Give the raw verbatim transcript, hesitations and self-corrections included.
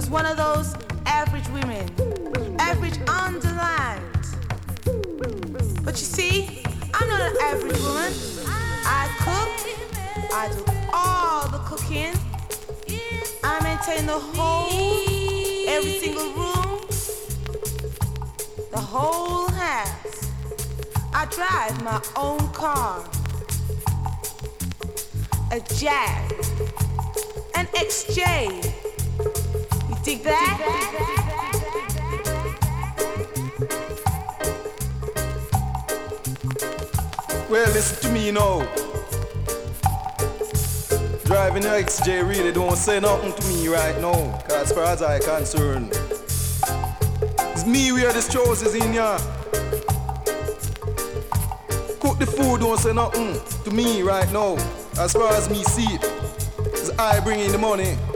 was one of those average women, average on the land. But you see, I'm not an average woman. I cook, I do all the cooking, I maintain the whole, every single room, the whole house. I drive my own car, a Jag, an X J. You dig that? Well, listen to me now. Driving your X J really don't say nothing to me right now, cause as far as I'm concerned, it's me where this choices in ya. Cook the food don't say nothing to me right now, as far as me see it, cause I bring in the money.